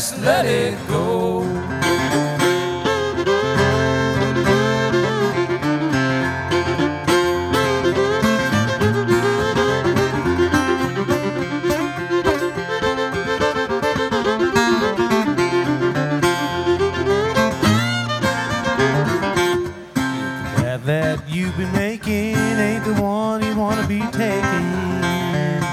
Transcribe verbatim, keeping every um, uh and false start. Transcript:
just let it go. That you've been made